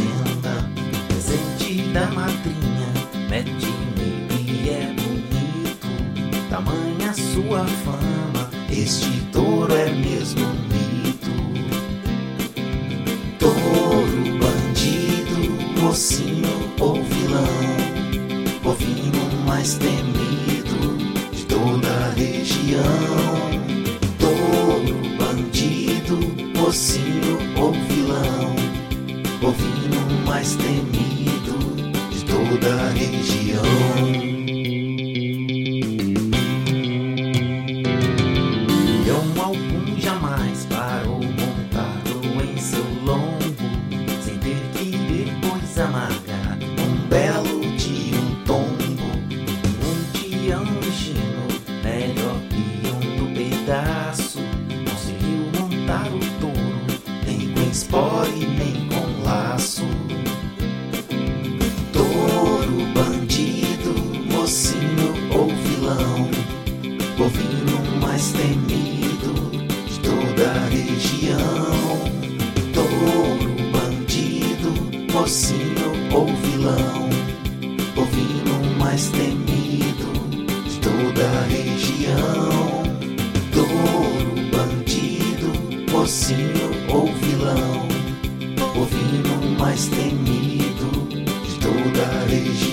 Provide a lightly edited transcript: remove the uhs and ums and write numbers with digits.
lenda, presente da madrinha, mete meio e é bonito, tamanha sua fama, este touro é mesmo um mito. Touro, bandido, mocinho ou vilão, bovino mais temido de toda a região. Touro, bandido, mocinho ou vilão, bovino mais temido de toda a região. Leão algum jamais parou montado em seu lombo, sem ter que depois amargar um belo de um tombo. Um dia um destino melhor que um do pedaço conseguiu montar o touro, nem com espora e nem com laço. Touro, bandido, mocinho ou vilão, bovino mais temido de toda a região. Touro, bandido, mocinho ou vilão, bovino mais temido de toda a região. Touro, bandido, mocinho ou vilão, bovino mais temido de toda a região.